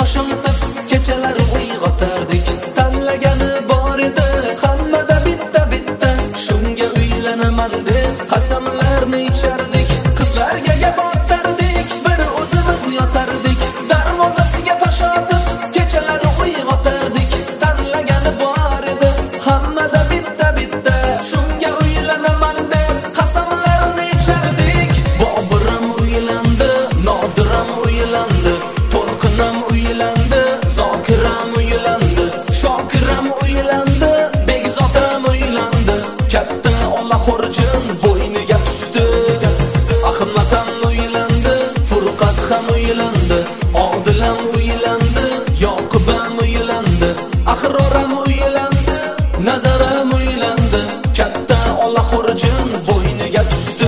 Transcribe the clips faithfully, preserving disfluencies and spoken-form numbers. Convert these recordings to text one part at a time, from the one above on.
toshotib kechalar uyg'otardik. Tanlagani bor edi hammada bitta bitta, shunga uylanaman deb qasamlarni ichardik. Qizlarga gap otardik, bir o'zimiz yotardik. Darvozasiga toshotib kechalar uyg'otardik. Tanlagani bor edi hammada bitta bitta, shunga uylanaman deb qasamlarni ichardik. Boburam uylandi, Nodiram uylandi, To'lqinam uylandi, Zokiram uylandi, Shokiram uylandi, Begzotam uylandi. Katta Olahxo'rjin bo'yniga tushdi. Ahmatam uylandi, Furqat ham uylandi, Odilam uylandi, Yoqubam uylandi, Ahroram uylandi, Nazaram uylandi. Katta Olahxo'rjin bo'yniga tushdi.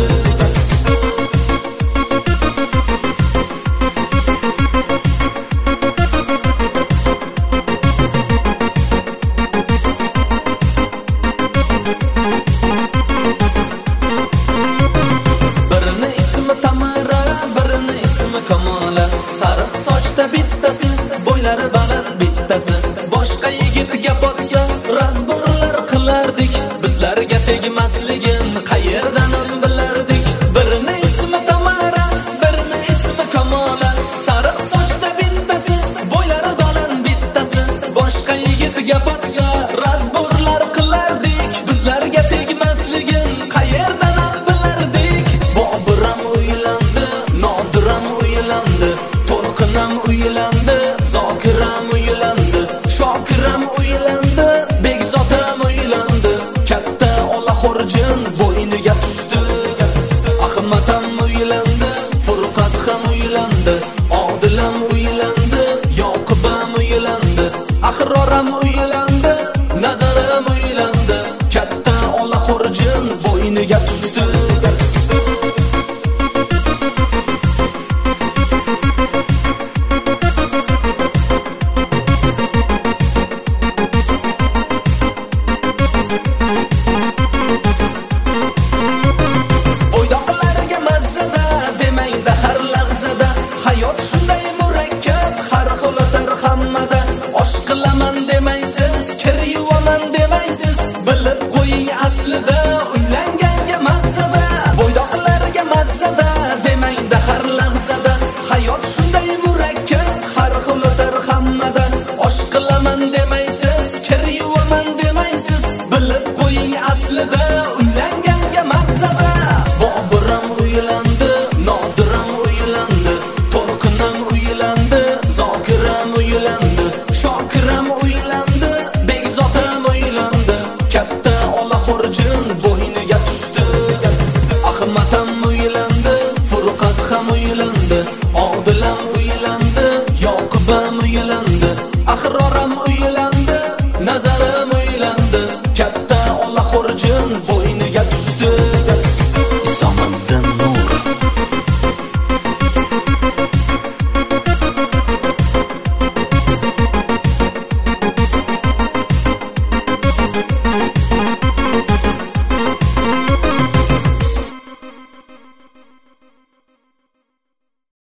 Birini ismi Tamara, birini ismi Kamola. Sariq sochda bittasi, bo'ylari baland bittasi. Boshqa yigitga botsa razborlar qilardik. Bizlarga tegmasligin qayerdan bilardik. Birini ismi Tamara, birini ismi Kamola. Sariq sochda bittasi, bo'ylari baland bittasi. Boshqa yigitga botsa razborlar qilardik. Bizlarga tegmasligin qayerdan bilardik. Boburam uylandi, Nodiram uylandi, To'lqinam uylandi, Zokiram uylandi, Shokiram uylandi, Begzotam uylandi. Katta Olahxo'rjin bo'yniga tushdi. Ahmatam uylandi, Furqat ham uylandi, Odilam uylandi, Yoqubam uylandi, Ahroram uylandi, Nazaram uylandi. Katta Olahxo'rjin bo'yniga tushdi. Bo'ydoqlarga mazzada, demangda har lahzada. Hayot shunday murakkab, har xil o'tar hammada. Osh qilaman demaysiz, kir yuvaman demaysiz. Bilib qo'ying aslida uylanganga mazzada. Bo'ydoqlarga mazzada,